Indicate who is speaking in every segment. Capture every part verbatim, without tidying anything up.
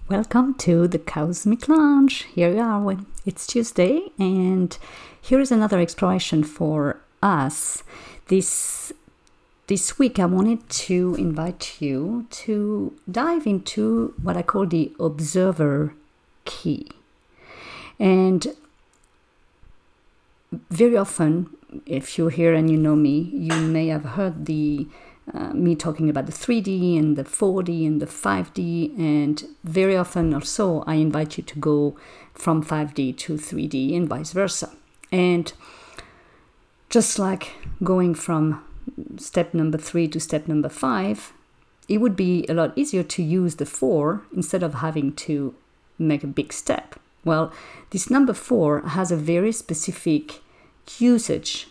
Speaker 1: Welcome to the Cosmic Lounge. Here we are. It's Tuesday, and here is another exploration for us. This this week, I wanted to invite you to dive into what I call the observer key. And very often, if you're here and you know me, you may have heard the Uh, me talking about the three D and the four D and the five D, and very often also I invite you to go from five D to three D and vice versa. And just like going from step number three to step number five, it would be a lot easier to use the four instead of having to make a big step. Well, this number four has a very specific usage.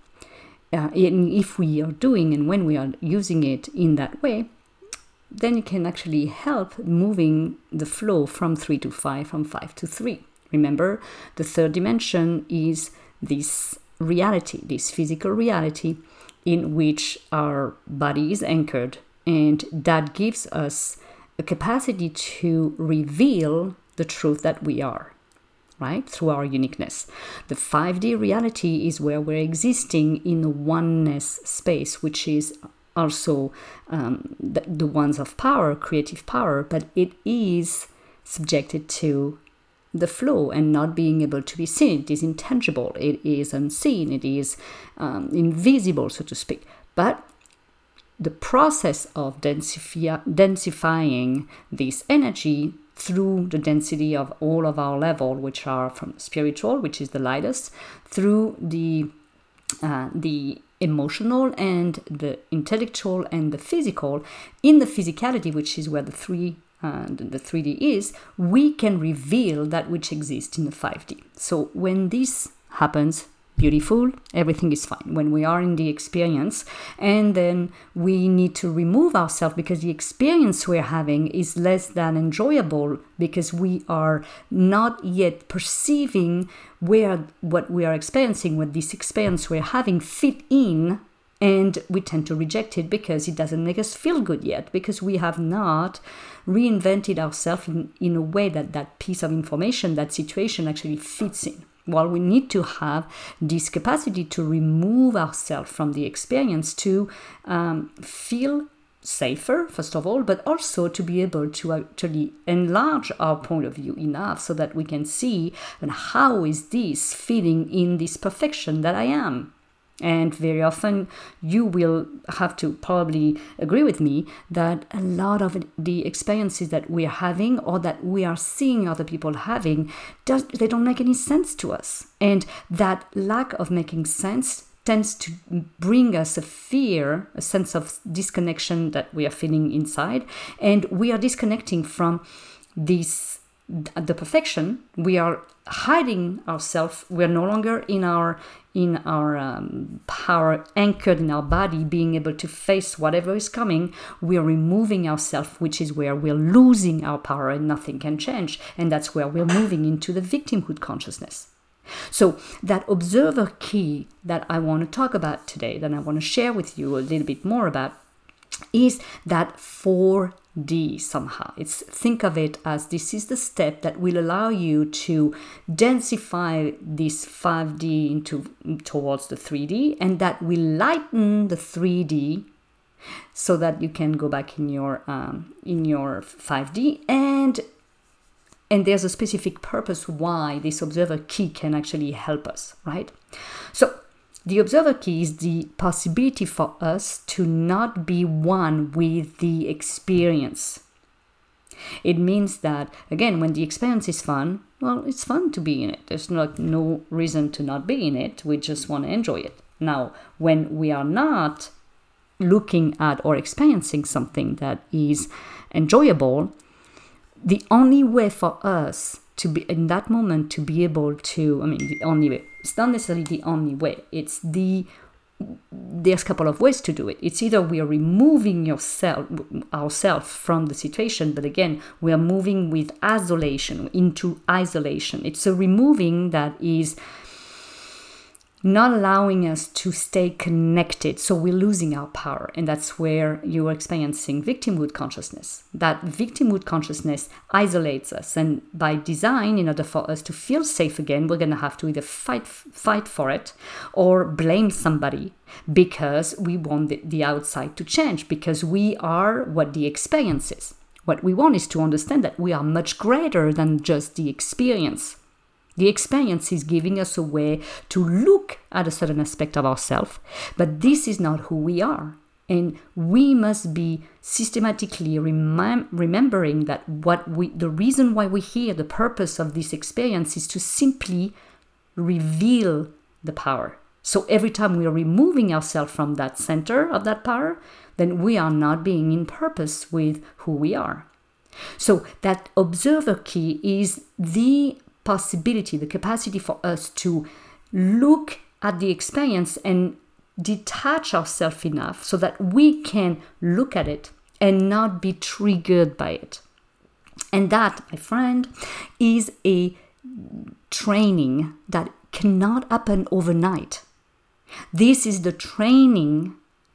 Speaker 1: Uh, and if we are doing and when we are using it in that way, then it can actually help moving the flow from three to five, from five to three. Remember, the third dimension is this reality, this physical reality in which our body is anchored, and that gives us a capacity to reveal the truth that we are. Right? Through our uniqueness. The five D reality is where we're existing in a oneness space, which is also um, the, the ones of power, creative power, but it is subjected to the flow and not being able to be seen. It is intangible, it is unseen, it is um, invisible, so to speak. But the process of densify, densifying this energy through the density of all of our level, which are from spiritual, which is the lightest, through the uh, the emotional and the intellectual and the physical, in the physicality, which is where the three uh, the three D is, we can reveal that which exists in the five D. So when this happens, beautiful, everything is fine. When we are in the experience, and then we need to remove ourselves because the experience we're having is less than enjoyable because we are not yet perceiving where what we are experiencing, what this experience we're having fit in, and we tend to reject it because it doesn't make us feel good yet, because we have not reinvented ourselves in, in a way that that piece of information, that situation actually fits in. Well, we need to have this capacity to remove ourselves from the experience to um, feel safer, first of all, but also to be able to actually enlarge our point of view enough so that we can see and how is this fitting in this perfection that I am. And very often you will have to probably agree with me that a lot of the experiences that we're having or that we are seeing other people having, does, they don't make any sense to us. And that lack of making sense tends to bring us a fear, a sense of disconnection that we are feeling inside. And we are disconnecting from this, the perfection. We are hiding ourselves. We're no longer in our in our um, power, anchored in our body, being able to face whatever is coming. We are removing ourselves, which is where we're losing our power and nothing can change. And that's where we're moving into the victimhood consciousness. So that observer key that I want to talk about today, that I want to share with you a little bit more about, is that four D somehow. It's think of it as this is the step that will allow you to densify this five D into towards the three D, and that will lighten the three D so that you can go back in your um, in your five D, and and there's a specific purpose why this observer key can actually help us, right? So the observer key is the possibility for us to not be one with the experience. It means that, again, when the experience is fun, well, it's fun to be in it. There's not, no reason to not be in it. We just want to enjoy it. Now, when we are not looking at or experiencing something that is enjoyable, the only way for us to be in that moment to be able to, I mean, the only way, it's not necessarily the only way, it's the, there's a couple of ways to do it. It's either we are removing yourself, ourselves from the situation, but again, we are moving with isolation, into isolation. It's a removing that is not allowing us to stay connected. So we're losing our power. And that's where you're experiencing victimhood consciousness. That victimhood consciousness isolates us. And by design, in order for us to feel safe again, we're going to have to either fight fight for it or blame somebody because we want the, the outside to change, because we are what the experience is. What we want is to understand that we are much greater than just the experience. The experience is giving us a way to look at a certain aspect of ourselves, but this is not who we are. And we must be systematically remem- remembering that what we, the reason why we're here, the purpose of this experience is to simply reveal the power. So every time we are removing ourselves from that center of that power, then we are not being in purpose with who we are. So that observer key is the possibility, the capacity for us to look at the experience and detach ourselves enough so that we can look at it and not be triggered by it. And that, my friend, is a training that cannot happen overnight. This is the training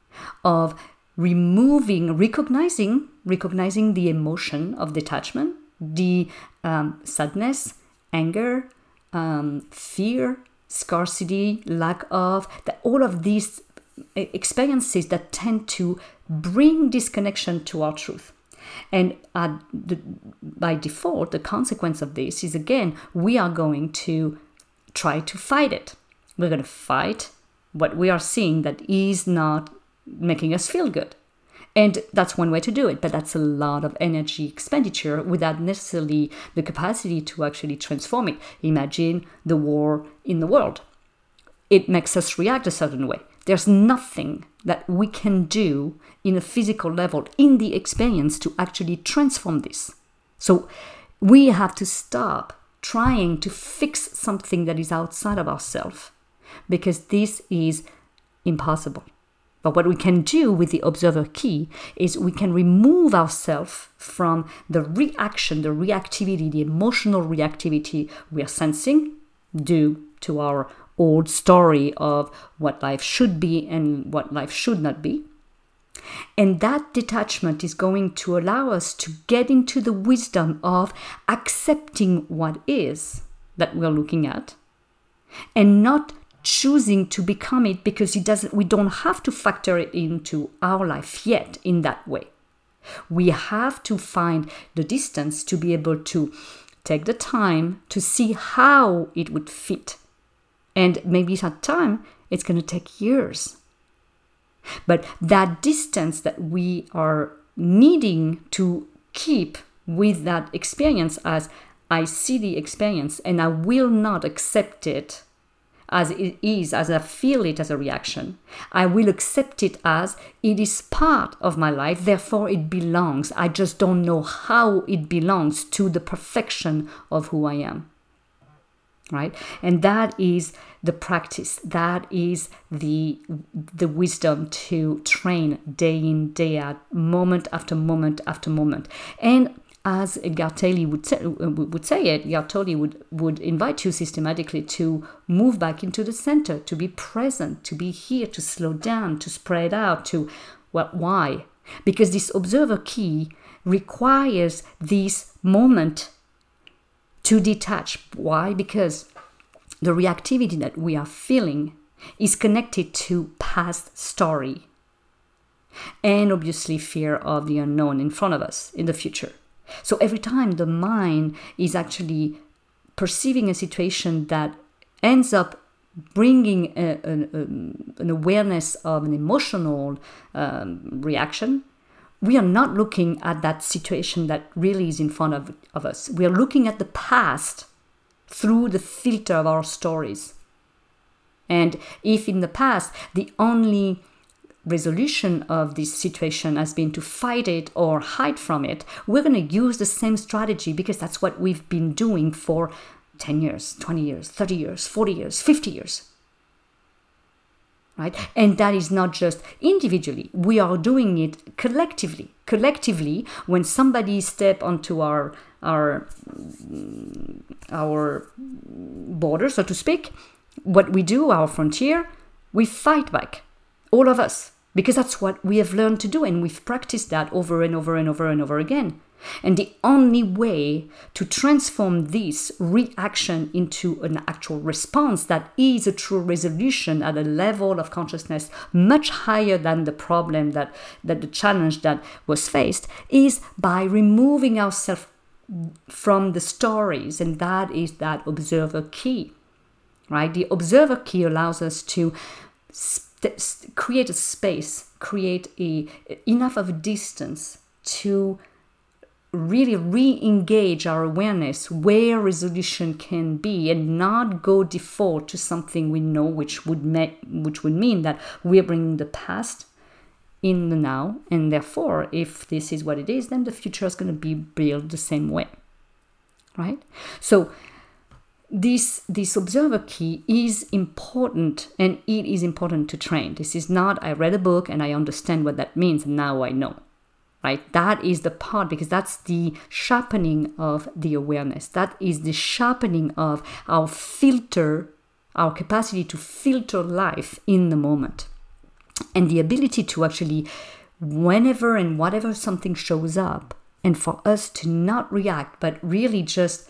Speaker 1: of removing, recognizing, recognizing the emotion of detachment, the um, sadness, anger, um, fear, scarcity, lack of, that all of these experiences that tend to bring disconnection to our truth. And uh, the, by default, the consequence of this is, again, we are going to try to fight it. We're going to fight what we are seeing that is not making us feel good. And that's one way to do it, but that's a lot of energy expenditure without necessarily the capacity to actually transform it. Imagine the war in the world. It makes us react a certain way. There's nothing that we can do in a physical level in the experience to actually transform this. So we have to stop trying to fix something that is outside of ourselves, because this is impossible. But what we can do with the observer key is we can remove ourselves from the reaction, the reactivity, the emotional reactivity we are sensing due to our old story of what life should be and what life should not be. And that detachment is going to allow us to get into the wisdom of accepting what is that we're looking at and not choosing to become it, because it doesn't, we don't have to factor it into our life yet in that way. We have to find the distance to be able to take the time to see how it would fit. And maybe at time, it's going to take years. But that distance that we are needing to keep with that experience as I see the experience and I will not accept it as it is, as I feel it as a reaction. I will accept it as it is part of my life, therefore it belongs. I just don't know how it belongs to the perfection of who I am. Right? And that is the practice. That is the the wisdom to train day in, day out, moment after moment after moment. And as Gartoli would say, would say it, Gartoli would, would invite you systematically to move back into the center, to be present, to be here, to slow down, to spread out, to, well, why? Because this observer key requires this moment to detach. Why? Because the reactivity that we are feeling is connected to past story and obviously fear of the unknown in front of us in the future. So every time the mind is actually perceiving a situation that ends up bringing a, a, a, an awareness of an emotional um, reaction, we are not looking at that situation that really is in front of, of us. We are looking at the past through the filter of our stories. And if in the past the only resolution of this situation has been to fight it or hide from it, we're going to use the same strategy because that's what we've been doing for ten years, twenty years, thirty years, forty years, fifty years. Right? And that is not just individually. We are doing it collectively. Collectively, when somebody step onto our our our border, so to speak, what we do, our frontier, we fight back, all of us, because that's what we have learned to do, and we've practiced that over and over and over and over again. And the only way to transform this reaction into an actual response that is a true resolution at a level of consciousness much higher than the problem, that, that the challenge that was faced, is by removing ourselves from the stories. And that is that observer key, right? The observer key allows us to st- st- create a space, create a enough of a distance to really re-engage our awareness where resolution can be, and not go default to something we know, which would make, which would mean that we're bringing the past in the now, and therefore, if this is what it is, then the future is going to be built the same way, right? So this this observer key is important, and it is important to train. This is not, I read a book and I understand what that means and now I know. Right? That is the part, because that's the sharpening of the awareness. That is the sharpening of our filter, our capacity to filter life in the moment. And the ability to actually, whenever and whatever something shows up, and for us to not react, but really just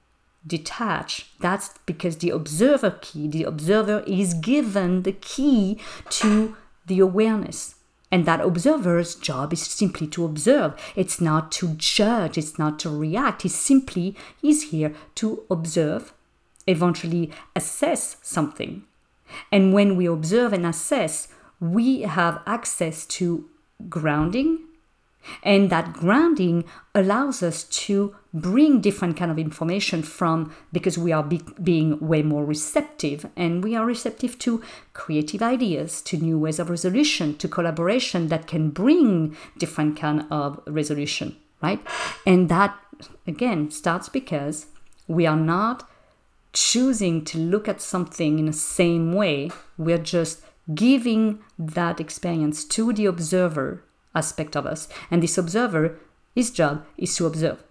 Speaker 1: detach. That's because the observer key, the observer is given the key to the awareness. And that observer's job is simply to observe. It's not to judge. It's not to react. He simply is here to observe, eventually assess something. And when we observe and assess, we have access to grounding. And that grounding allows us to bring different kind of information from, because we are be, being way more receptive, and we are receptive to creative ideas, to new ways of resolution, to collaboration that can bring different kind of resolution, right? And that, again, starts because we are not choosing to look at something in the same way. We're just giving that experience to the observer aspect of us. And this observer, his job is to observe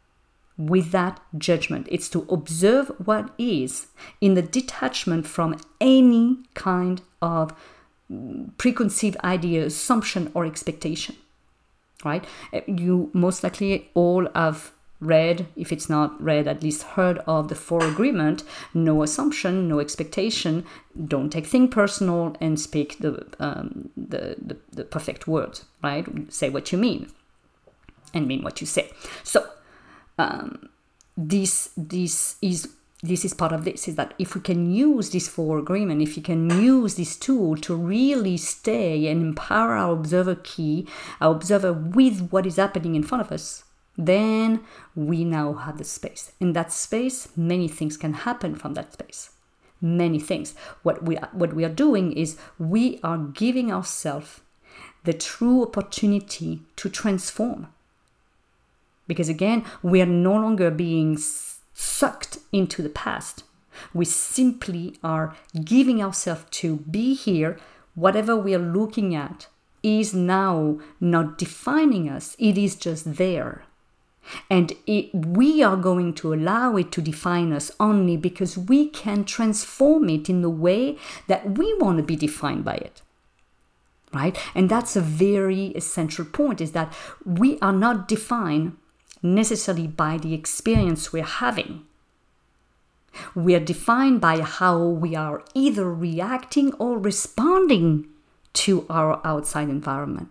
Speaker 1: without judgment. It's to observe what is in the detachment from any kind of preconceived idea, assumption, or expectation, right? You most likely all have read, if it's not read, at least heard of the four agreement: no assumption, no expectation, don't take things personal, and speak the, um, the, the, the perfect words, right? Say what you mean and mean what you say. So um, this, this is this is part of this, is that if we can use this four agreement, if you can use this tool to really stay and empower our observer key, our observer with what is happening in front of us, then we now have the space. In that space, many things can happen from that space. Many things. What we what we are doing is we are giving ourselves the true opportunity to transform. Because again, we are no longer being sucked into the past. We simply are giving ourselves to be here. Whatever we are looking at is now not defining us. It is just there. And it, we are going to allow it to define us only because we can transform it in the way that we want to be defined by it, right? And that's a very essential point, is that we are not defined necessarily by the experience we're having. We are defined by how we are either reacting or responding to our outside environment.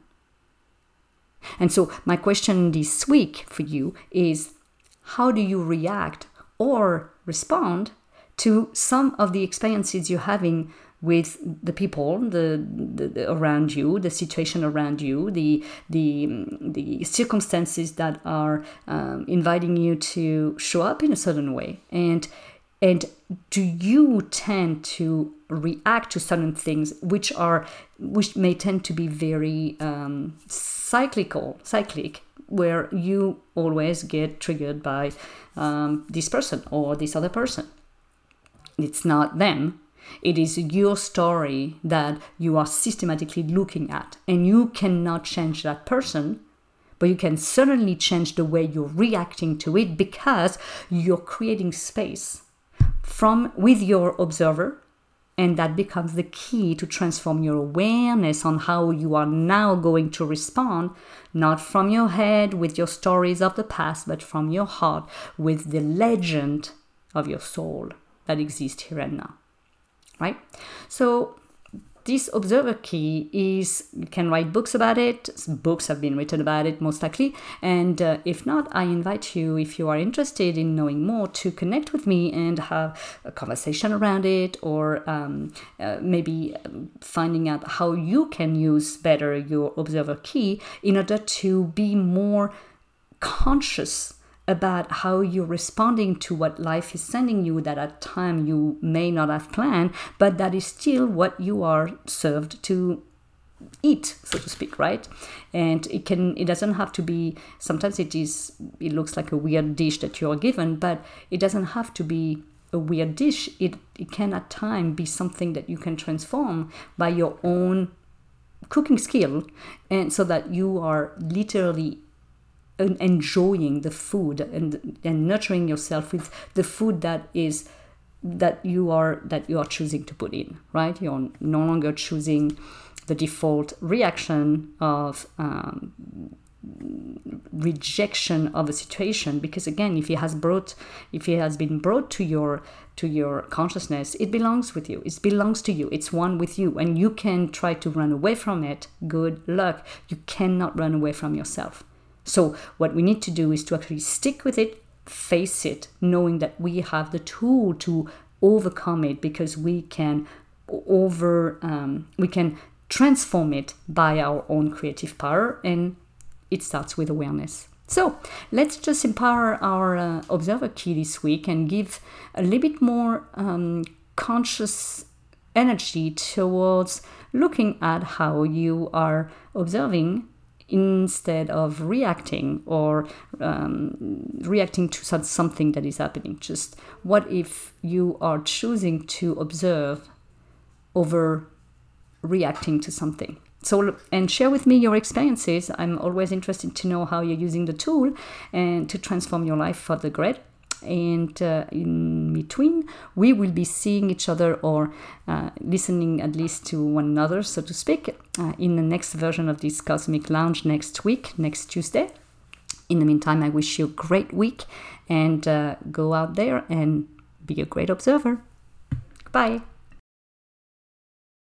Speaker 1: And so my question this week for you is, how do you react or respond to some of the experiences you're having with the people the, the, the around you, the situation around you, the the the circumstances that are um, inviting you to show up in a certain way? And and do you tend to react to certain things which are which may tend to be very um, cyclical, cyclic, where you always get triggered by um, this person or this other person? It's not them. It is your story that you are systematically looking at, and you cannot change that person, but you can certainly change the way you're reacting to it, because you're creating space from with your observer And that becomes the key to transform your awareness on how you are now going to respond, not from your head with your stories of the past, but from your heart with the legend of your soul that exists here and now, right? So this observer key is, you can write books about it. Books have been written about it, most likely. And uh, if not, I invite you, if you are interested in knowing more, to connect with me and have a conversation around it, or um, uh, maybe finding out how you can use better your observer key in order to be more conscious about how you're responding to what life is sending you, that at time you may not have planned, but that is still what you are served to eat, so to speak, right? And it can, it doesn't have to be, sometimes it is, it looks like a weird dish that you're given, but it doesn't have to be a weird dish. It, it can at time be something that you can transform by your own cooking skill, and so that you are literally enjoying the food and and nurturing yourself with the food that is that you are that you are choosing to put in, right? You're no longer choosing the default reaction of um, rejection of a situation, because again, if it has brought if it has been brought to your to your consciousness, it belongs with you. It belongs to you. It's one with you, and you can try to run away from it. Good luck. You cannot run away from yourself. So what we need to do is to actually stick with it, face it, knowing that we have the tool to overcome it, because we can over um, we can transform it by our own creative power, and it starts with awareness. So let's just empower our uh, observer key this week and give a little bit more um, conscious energy towards looking at how you are observing, instead of reacting or um, reacting to something that is happening. Just what if you are choosing to observe over reacting to something? So, and share with me your experiences. I'm always interested to know how you're using the tool and to transform your life for the great. And uh, in between, we will be seeing each other, or uh, listening at least to one another, so to speak, uh, in the next version of this Cosmic Lounge next week, next Tuesday. In the meantime, I wish you a great week, and uh, go out there and be a great observer. Bye.